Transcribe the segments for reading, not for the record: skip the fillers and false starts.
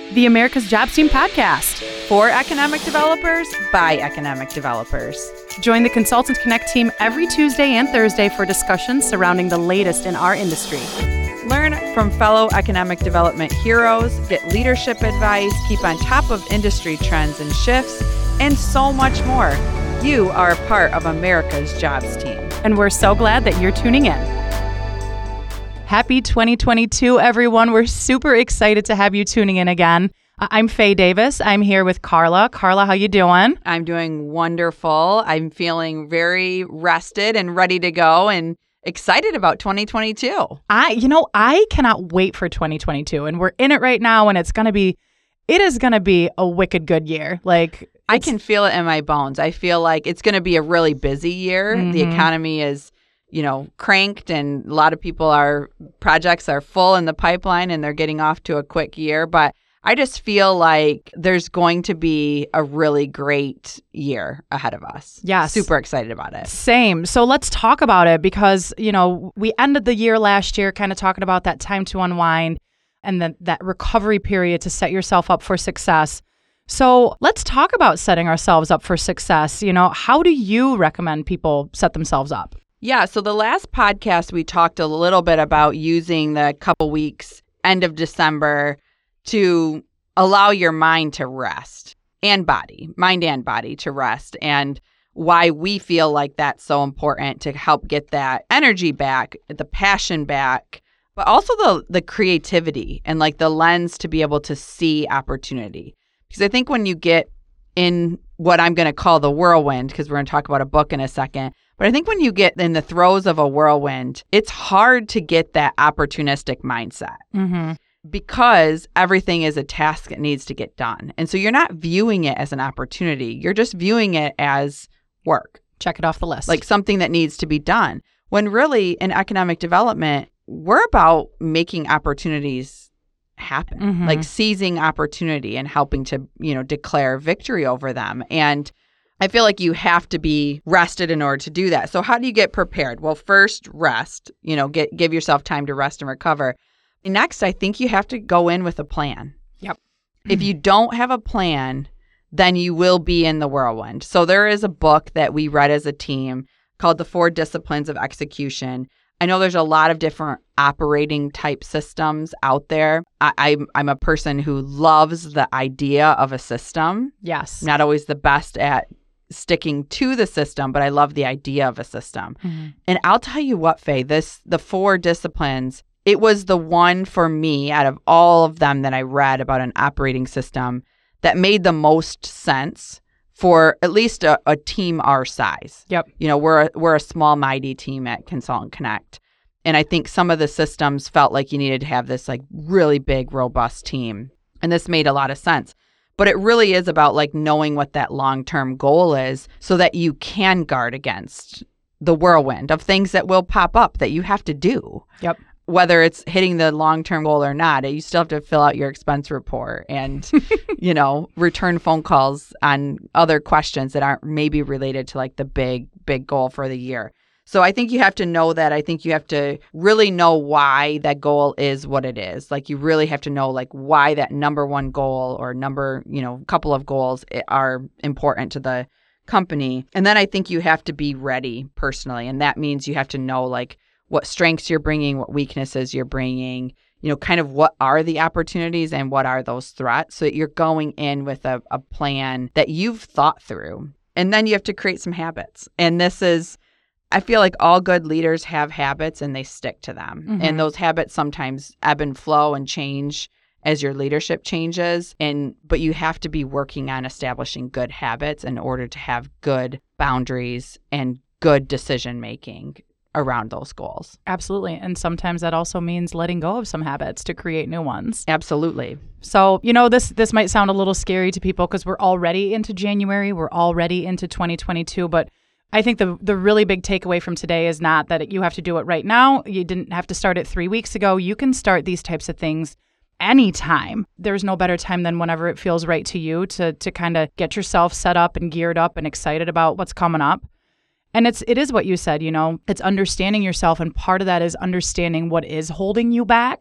the America's Jobs Team podcast. For economic developers, by economic developers. Join the Consultant Connect team every Tuesday and Thursday for discussions surrounding the latest in our industry. Learn from fellow economic development heroes, get leadership advice, keep on top of industry trends and shifts, and so much more. You are a part of America's Jobs Team. And we're so glad that you're tuning in. Happy 2022, everyone. We're super excited to have you tuning in again. I'm Faye Davis. I'm here with Carla. Carla, how you doing? I'm doing wonderful. I'm feeling very rested and ready to go and excited about 2022. I cannot wait for 2022, and we're in it right now, and it is going to be a wicked good year. I can feel it in my bones. I feel like it's going to be a really busy year. Mm-hmm. The economy is, cranked, and a lot of projects are full in the pipeline, and they're getting off to a quick year. But I just feel like there's going to be a really great year ahead of us. Yes. Super excited about it. Same. So let's talk about it because, we ended the year last year kind of talking about that time to unwind and then that recovery period to set yourself up for success. So let's talk about setting ourselves up for success. How do you recommend people set themselves up? Yeah. So the last podcast, we talked a little bit about using the couple weeks, end of December, to allow your mind to rest mind and body to rest, and why we feel like that's so important to help get that energy back, the passion back, but also the creativity and the lens to be able to see opportunity. Because I think when you get in what I'm going to call the whirlwind, because we're going to talk about a book in a second, but I think when you get in the throes of a whirlwind, it's hard to get that opportunistic mindset. Mm-hmm. Because everything is a task that needs to get done. And so you're not viewing it as an opportunity. You're just viewing it as work. Check it off the list. Like something that needs to be done. When really in economic development, we're about making opportunities happen, like seizing opportunity and helping to, declare victory over them. And I feel like you have to be rested in order to do that. So how do you get prepared? Well, first, rest, give yourself time to rest and recover. Next, I think you have to go in with a plan. Yep. If you don't have a plan, then you will be in the whirlwind. So there is a book that we read as a team called The 4 Disciplines of Execution. I know there's a lot of different operating type systems out there. I'm a person who loves the idea of a system. Yes. Not always the best at sticking to the system, but I love the idea of a system. Mm-hmm. And I'll tell you what, Faye, the 4 disciplines, it was the one for me out of all of them that I read about an operating system that made the most sense for at least a team our size. Yep. We're a small, mighty team at Consultant Connect. And I think some of the systems felt like you needed to have this really big, robust team. And this made a lot of sense. But it really is about knowing what that long-term goal is so that you can guard against the whirlwind of things that will pop up that you have to do. Yep. Whether it's hitting the long-term goal or not, you still have to fill out your expense report and, return phone calls on other questions that aren't maybe related to the big, big goal for the year. So I think you have to know that. I think you have to really know why that goal is what it is. You really have to know why that number one goal or couple of goals are important to the company. And then I think you have to be ready personally. And that means you have to know what strengths you're bringing, what weaknesses you're bringing, kind of what are the opportunities and what are those threats, so that you're going in with a plan that you've thought through. And then you have to create some habits. And I feel like all good leaders have habits and they stick to them. Mm-hmm. And those habits sometimes ebb and flow and change as your leadership changes. But you have to be working on establishing good habits in order to have good boundaries and good decision making around those goals. Absolutely. And sometimes that also means letting go of some habits to create new ones. Absolutely. So, this might sound a little scary to people because we're already into January, we're already into 2022, but I think the really big takeaway from today is not that you have to do it right now. You didn't have to start it 3 weeks ago. You can start these types of things anytime. There's no better time than whenever it feels right to you to kind of get yourself set up and geared up and excited about what's coming up. And it is what you said, it's understanding yourself. And part of that is understanding what is holding you back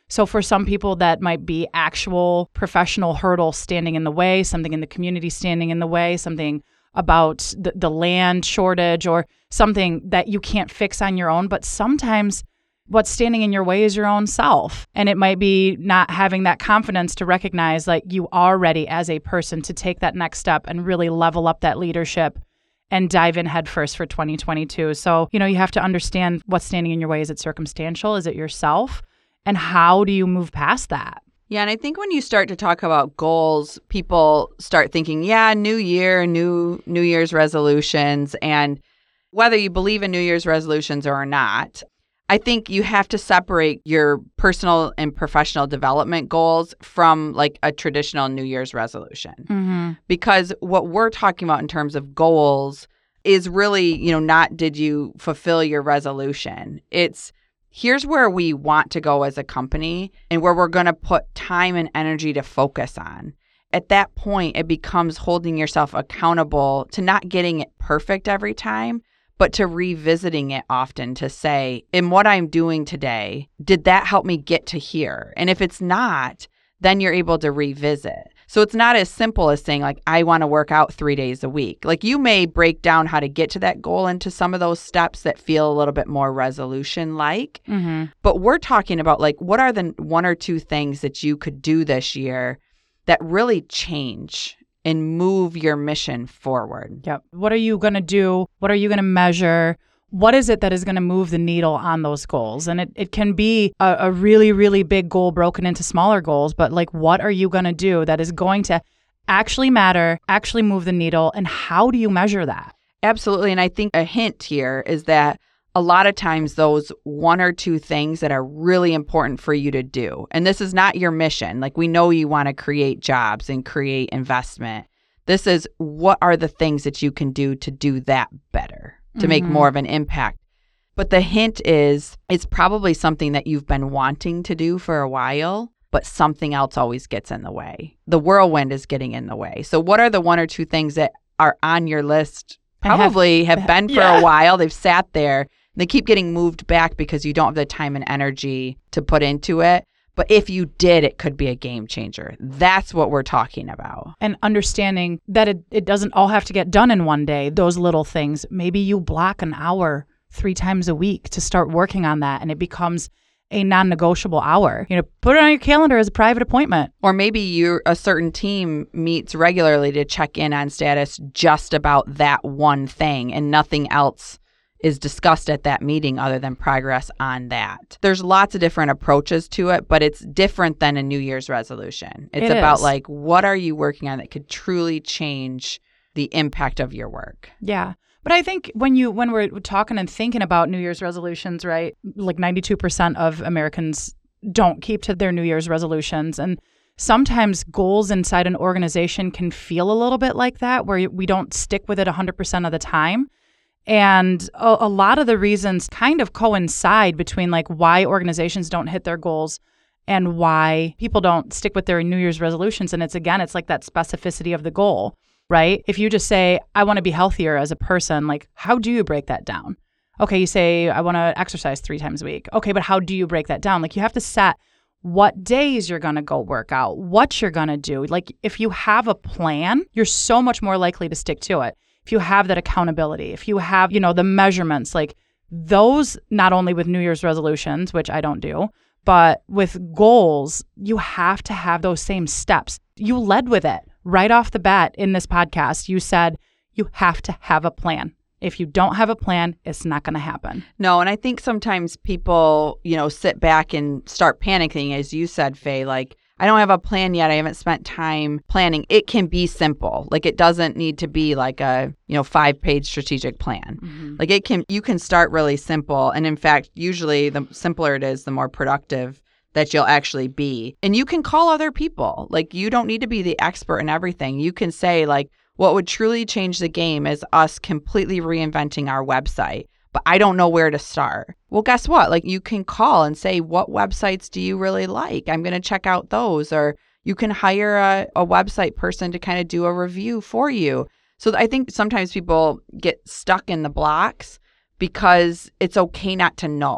So for some people, that might be actual professional hurdle standing in the way, something in the community standing in the way, something about the land shortage or something that you can't fix on your own. But sometimes what's standing in your way is your own self. And it might be not having that confidence to recognize like you are ready as a person to take that next step and really level up that leadership and dive in headfirst for 2022. So, you have to understand what's standing in your way. Is it circumstantial? Is it yourself? And how do you move past that? Yeah, and I think when you start to talk about goals, people start thinking, new year, new Year's resolutions. And whether you believe in New Year's resolutions or not, I think you have to separate your personal and professional development goals from like a traditional New Year's resolution. Mm-hmm. Because what we're talking about in terms of goals is really, not did you fulfill your resolution. It's here's where we want to go as a company and where we're going to put time and energy to focus on. At that point, it becomes holding yourself accountable to not getting it perfect every time, but to revisiting it often to say, in what I'm doing today, did that help me get to here? And if it's not, then you're able to revisit. So it's not as simple as saying, like, I want to work out 3 days a week. Like, you may break down how to get to that goal into some of those steps that feel a little bit more resolution-like. Mm-hmm. But we're talking about, like, what are the 1 or 2 things that you could do this year that really change and move your mission forward? Yep. What are you going to do? What are you going to measure? What is it that is going to move the needle on those goals? And it can be a really, really big goal broken into smaller goals, but like, what are you going to do that is going to actually matter, actually move the needle? And how do you measure that? Absolutely. And I think a hint here is that a lot of times those 1 or 2 things that are really important for you to do, and this is not your mission. Like, we know you want to create jobs and create investment. This is what are the things that you can do to do that better, to make more of an impact. But the hint is it's probably something that you've been wanting to do for a while, but something else always gets in the way. The whirlwind is getting in the way. So what are the 1 or 2 things that are on your list? Probably have been for a while. They've sat there. They keep getting moved back because you don't have the time and energy to put into it. But if you did, it could be a game changer. That's what we're talking about. And understanding that it doesn't all have to get done in one day, those little things. Maybe you block an hour 3 times a week to start working on that, and it becomes a non-negotiable hour. Put it on your calendar as a private appointment. Or maybe a certain team meets regularly to check in on status just about that one thing, and nothing else is discussed at that meeting other than progress on that. There's lots of different approaches to it, but it's different than a New Year's resolution. It's about like, what are you working on that could truly change the impact of your work? Yeah. But I think when we're talking and thinking about New Year's resolutions, right, like 92% of Americans don't keep to their New Year's resolutions. And sometimes goals inside an organization can feel a little bit like that, where we don't stick with it 100% of the time. And a lot of the reasons kind of coincide between like why organizations don't hit their goals and why people don't stick with their New Year's resolutions. And it's like that specificity of the goal, right? If you just say, I want to be healthier as a person, like, how do you break that down? Okay, you say, I want to exercise 3 times a week. Okay, but how do you break that down? Like, you have to set what days you're going to go work out, what you're going to do. Like, if you have a plan, you're so much more likely to stick to it. If you have that accountability, if you have, the measurements, like those, not only with New Year's resolutions, which I don't do, but with goals, you have to have those same steps. You led with it right off the bat in this podcast. You said you have to have a plan. If you don't have a plan, it's not going to happen. No, and I think sometimes people, sit back and start panicking, as you said, Faye, like, I don't have a plan yet. I haven't spent time planning. It can be simple. Like, it doesn't need to be like a, 5-page strategic plan. Mm-hmm. Like, you can start really simple. And in fact, usually the simpler it is, the more productive that you'll actually be. And you can call other people. Like, you don't need to be the expert in everything. You can say, like, what would truly change the game is us completely reinventing our website. But I don't know where to start. Well, guess what? Like, you can call and say, what websites do you really like? I'm going to check out those. Or you can hire a website person to kind of do a review for you. So I think sometimes people get stuck in the blocks because it's okay not to know.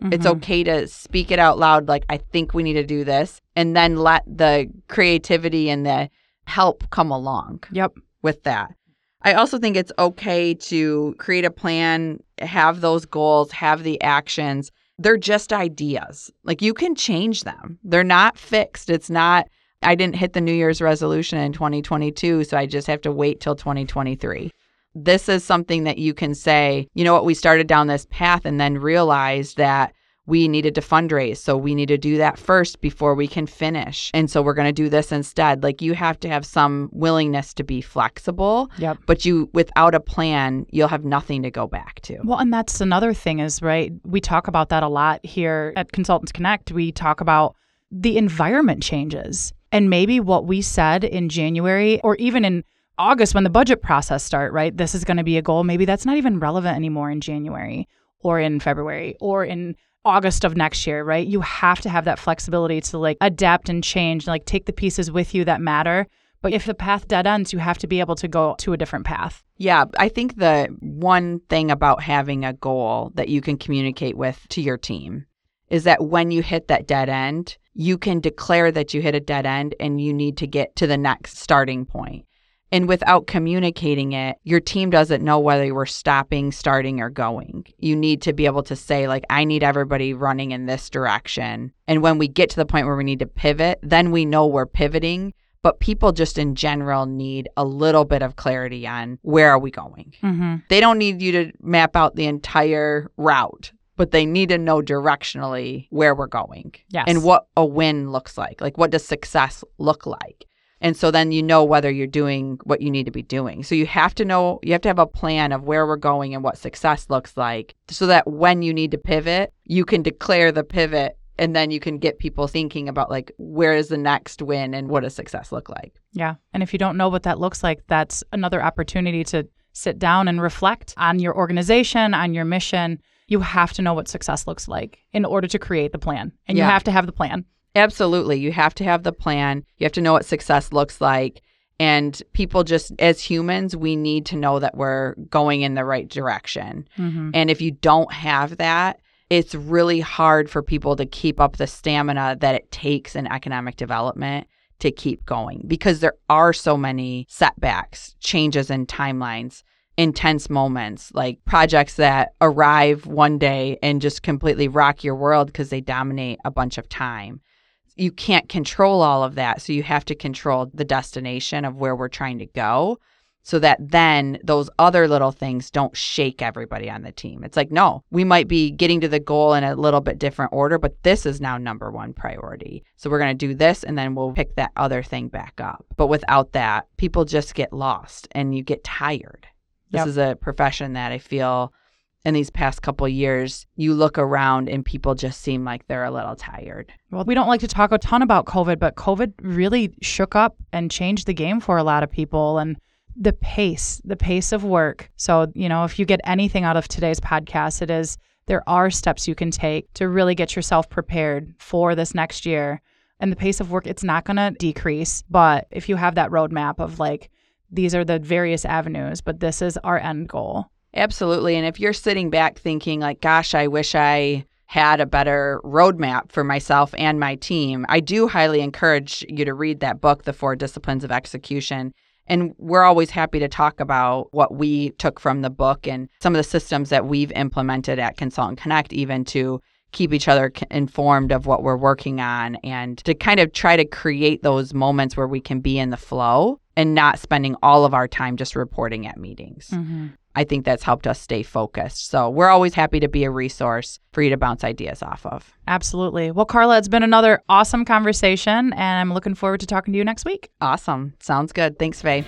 It's okay to speak it out loud, like, I think we need to do this, and then let the creativity and the help come along with that. I also think it's okay to create a plan, have those goals, have the actions. They're just ideas. Like, you can change them. They're not fixed. It's not, I didn't hit the New Year's resolution in 2022, so I just have to wait till 2023. This is something that you can say, you know what, we started down this path and then realized that we needed to fundraise. So we need to do that first before we can finish. And so we're going to do this instead. Like, you have to have some willingness to be flexible. But without a plan, you'll have nothing to go back to. Well, and that's another thing is, right, we talk about that a lot here at Consultants Connect. We talk about the environment changes. And maybe what we said in January or even in August when the budget process starts, right, this is going to be a goal. Maybe that's not even relevant anymore in January or in February or in August of next year, right? You have to have that flexibility to like adapt and change, like take the pieces with you that matter. But if the path dead ends, you have to be able to go to a different path. Yeah, I think the one thing about having a goal that you can communicate with to your team is that when you hit that dead end, you can declare that you hit a dead end and you need to get to the next starting point. And without communicating it, your team doesn't know whether you were stopping, starting, or going. You need to be able to say, like, I need everybody running in this direction. And when we get to the point where we need to pivot, then we know we're pivoting. But people just in general need a little bit of clarity on where are we going. They don't need you to map out the entire route, but they need to know directionally where we're going and what a win looks like. Like, what does success look like? And so then you know whether you're doing what you need to be doing. So you have to know, you have to have a plan of where we're going and what success looks like so that when you need to pivot, you can declare the pivot and then you can get people thinking about like, where is the next win and what does success look like? Yeah. And if you don't know what that looks like, that's another opportunity to sit down and reflect on your organization, on your mission. You have to know what success looks like in order to create the plan. And you have to have the plan. Absolutely. You have to have the plan. You have to know what success looks like. And people just, as humans, we need to know that we're going in the right direction. And if you don't have that, it's really hard for people to keep up the stamina that it takes in economic development to keep going because there are so many setbacks, changes in timelines, intense moments, like projects that arrive one day and just completely rock your world because they dominate a bunch of time. You can't control all of that. So you have to control the destination of where we're trying to go so that then those other little things don't shake everybody on the team. It's like, no, we might be getting to the goal in a little bit different order, but this is now number one priority. So we're going to do this and then we'll pick that other thing back up. But without that, people just get lost and you get tired. This is a profession that I feel in these past couple of years, you look around and people just seem like they're a little tired. Well, we don't like to talk a ton about COVID, but COVID really shook up and changed the game for a lot of people and the pace of work. So, you know, if you get anything out of today's podcast, it is there are steps you can take to really get yourself prepared for this next year. And the pace of work, it's not going to decrease. But if you have that roadmap of like, these are the various avenues, but this is our end goal. Absolutely. And if you're sitting back thinking like, gosh, I wish I had a better roadmap for myself and my team, I do highly encourage you to read that book, The 4 Disciplines of Execution. And we're always happy to talk about what we took from the book and some of the systems that we've implemented at Consultant Connect, even to keep each other informed of what we're working on and to kind of try to create those moments where we can be in the flow and not spending all of our time just reporting at meetings. I think that's helped us stay focused. So we're always happy to be a resource for you to bounce ideas off of. Absolutely. Well, Carla, it's been another awesome conversation, and I'm looking forward to talking to you next week. Awesome. Sounds good. Thanks, Faye.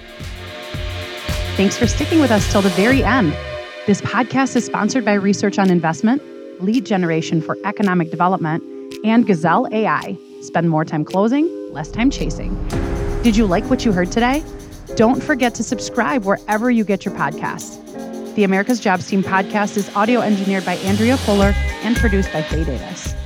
Thanks for sticking with us till the very end. This podcast is sponsored by Research on Investment, Lead Generation for Economic Development, and Gazelle AI. Spend more time closing, less time chasing. Did you like what you heard today? Don't forget to subscribe wherever you get your podcasts. The America's Jobs Team podcast is audio engineered by Andrea Fuller and produced by Faye Davis.